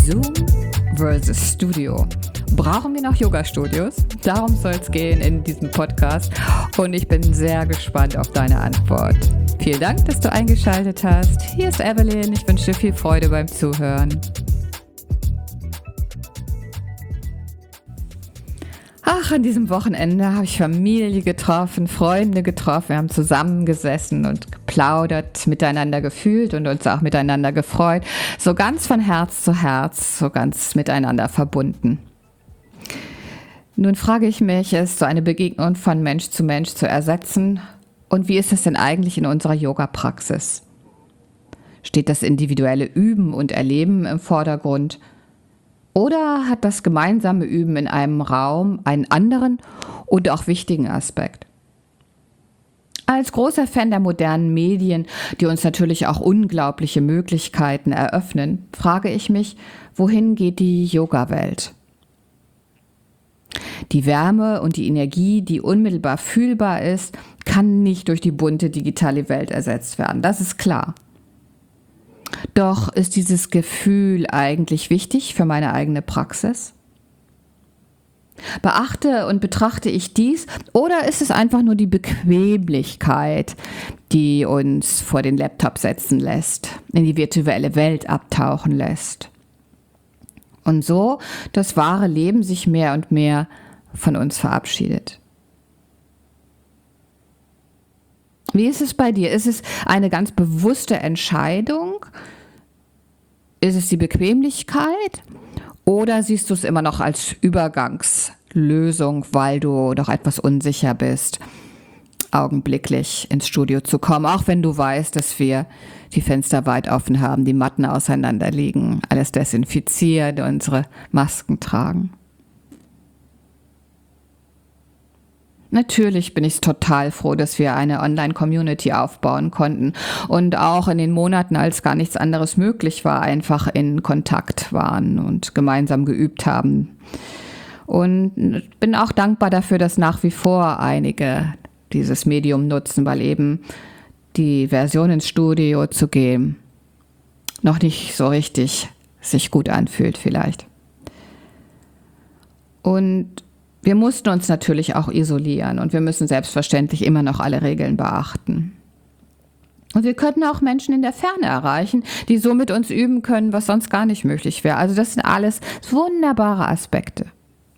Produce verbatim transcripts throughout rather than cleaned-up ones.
Zoom versus Studio. Brauchen wir noch Yoga-Studios? Darum soll es gehen in diesem Podcast und ich bin sehr gespannt auf deine Antwort. Vielen Dank, dass du eingeschaltet hast. Hier ist Evelyn. Ich wünsche dir viel Freude beim Zuhören. Ach, an diesem Wochenende habe ich Familie getroffen, Freunde getroffen. Wir haben zusammengesessen und geplaudert, miteinander gefühlt und uns auch miteinander gefreut. So ganz von Herz zu Herz, so ganz miteinander verbunden. Nun frage ich mich, ist so eine Begegnung von Mensch zu Mensch zu ersetzen? Und wie ist es denn eigentlich in unserer Yoga-Praxis? Steht das individuelle Üben und Erleben im Vordergrund? Oder hat das gemeinsame Üben in einem Raum einen anderen und auch wichtigen Aspekt? Als großer Fan der modernen Medien, die uns natürlich auch unglaubliche Möglichkeiten eröffnen, frage ich mich, wohin geht die Yoga-Welt? Die Wärme und die Energie, die unmittelbar fühlbar ist, kann nicht durch die bunte digitale Welt ersetzt werden. Das ist klar. Doch ist dieses Gefühl eigentlich wichtig für meine eigene Praxis? Beachte und betrachte ich dies oder ist es einfach nur die Bequemlichkeit, die uns vor den Laptop setzen lässt, in die virtuelle Welt abtauchen lässt? Und so das wahre Leben sich mehr und mehr von uns verabschiedet. Wie ist es bei dir? Ist es eine ganz bewusste Entscheidung? Ist es die Bequemlichkeit? Oder siehst du es immer noch als Übergangslösung, weil du noch etwas unsicher bist, augenblicklich ins Studio zu kommen, auch wenn du weißt, dass wir die Fenster weit offen haben, die Matten auseinander liegen, alles desinfiziert, unsere Masken tragen? Natürlich bin ich total froh, dass wir eine Online-Community aufbauen konnten und auch in den Monaten, als gar nichts anderes möglich war, einfach in Kontakt waren und gemeinsam geübt haben. Und bin auch dankbar dafür, dass nach wie vor einige dieses Medium nutzen, weil eben die Version ins Studio zu gehen noch nicht so richtig sich gut anfühlt vielleicht. Und wir mussten uns natürlich auch isolieren und wir müssen selbstverständlich immer noch alle Regeln beachten. Und wir könnten auch Menschen in der Ferne erreichen, die so mit uns üben können, was sonst gar nicht möglich wäre. Also das sind alles wunderbare Aspekte.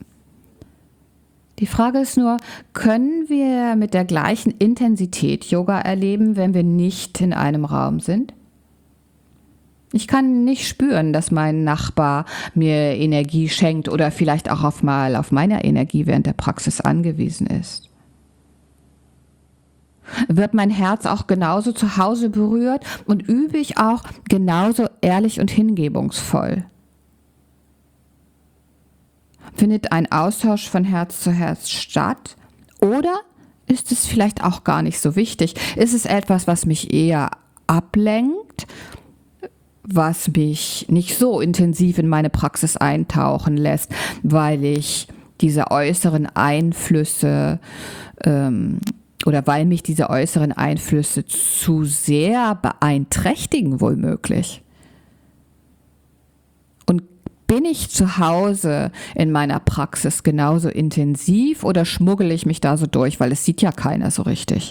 Die Frage ist nur, können wir mit der gleichen Intensität Yoga erleben, wenn wir nicht in einem Raum sind? Ich kann nicht spüren, dass mein Nachbar mir Energie schenkt oder vielleicht auch auf mal auf meine Energie während der Praxis angewiesen ist. Wird mein Herz auch genauso zu Hause berührt und übe ich auch genauso ehrlich und hingebungsvoll? Findet ein Austausch von Herz zu Herz statt? Oder ist es vielleicht auch gar nicht so wichtig? Ist es etwas, was mich eher ablenkt, was mich nicht so intensiv in meine Praxis eintauchen lässt, weil ich diese äußeren Einflüsse ähm, oder weil mich diese äußeren Einflüsse zu sehr beeinträchtigen, womöglich? Und bin ich zu Hause in meiner Praxis genauso intensiv oder schmuggel ich mich da so durch, weil es sieht ja keiner so richtig?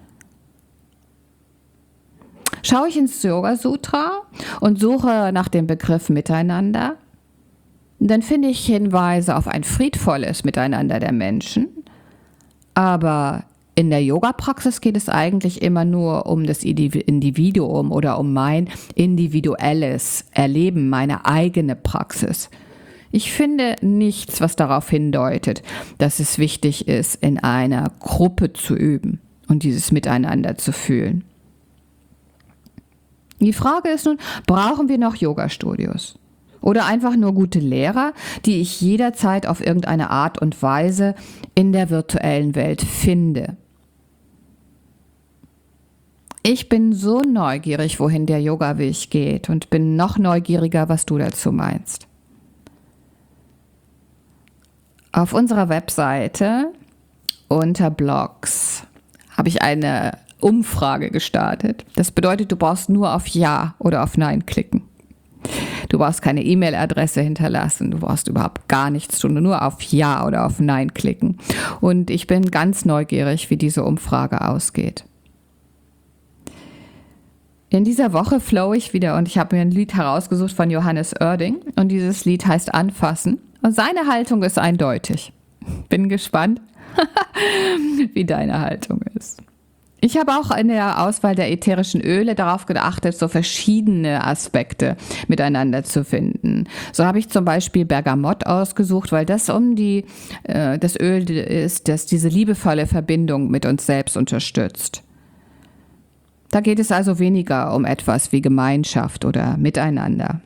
Schaue ich ins Yoga-Sutra und suche nach dem Begriff Miteinander, dann finde ich Hinweise auf ein friedvolles Miteinander der Menschen. Aber in der Yoga-Praxis geht es eigentlich immer nur um das Individuum oder um mein individuelles Erleben, meine eigene Praxis. Ich finde nichts, was darauf hindeutet, dass es wichtig ist, in einer Gruppe zu üben und dieses Miteinander zu fühlen. Die Frage ist nun, brauchen wir noch Yoga-Studios? Oder einfach nur gute Lehrer, die ich jederzeit auf irgendeine Art und Weise in der virtuellen Welt finde? Ich bin so neugierig, wohin der Yoga-Weg geht und bin noch neugieriger, was du dazu meinst. Auf unserer Webseite unter Blogs habe ich eine Umfrage gestartet. Das bedeutet, du brauchst nur auf Ja oder auf Nein klicken. Du brauchst keine E-Mail-Adresse hinterlassen, du brauchst überhaupt gar nichts tun, nur auf Ja oder auf Nein klicken. Und ich bin ganz neugierig, wie diese Umfrage ausgeht. In dieser Woche flow ich wieder und ich habe mir ein Lied herausgesucht von Johannes Oerding und dieses Lied heißt Anfassen und seine Haltung ist eindeutig. Bin gespannt, wie deine Haltung ist. Ich habe auch in der Auswahl der ätherischen Öle darauf geachtet, so verschiedene Aspekte miteinander zu finden. So habe ich zum Beispiel Bergamott ausgesucht, weil das um die, äh, das Öl ist, das diese liebevolle Verbindung mit uns selbst unterstützt. Da geht es also weniger um etwas wie Gemeinschaft oder Miteinander.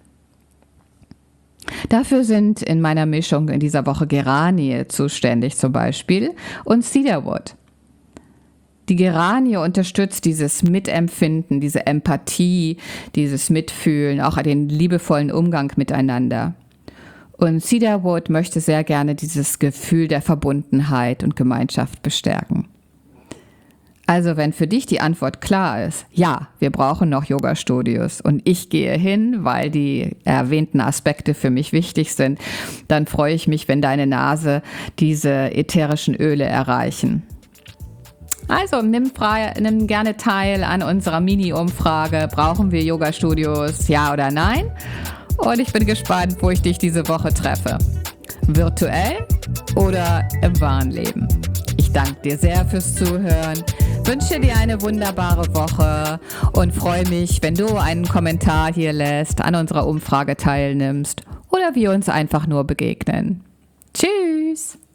Dafür sind in meiner Mischung in dieser Woche Geranie zuständig zum Beispiel und Cedarwood. Die Geranie unterstützt dieses Mitempfinden, diese Empathie, dieses Mitfühlen, auch den liebevollen Umgang miteinander. Und Cedarwood möchte sehr gerne dieses Gefühl der Verbundenheit und Gemeinschaft bestärken. Also wenn für dich die Antwort klar ist, ja, wir brauchen noch Yoga-Studios und ich gehe hin, weil die erwähnten Aspekte für mich wichtig sind, dann freue ich mich, wenn deine Nase diese ätherischen Öle erreichen. Also nimm, frei, nimm gerne teil an unserer Mini-Umfrage, brauchen wir Yoga-Studios, ja oder nein? Und ich bin gespannt, wo ich dich diese Woche treffe. Virtuell oder im wahren Leben? Ich danke dir sehr fürs Zuhören, wünsche dir eine wunderbare Woche und freue mich, wenn du einen Kommentar hier lässt, an unserer Umfrage teilnimmst oder wir uns einfach nur begegnen. Tschüss!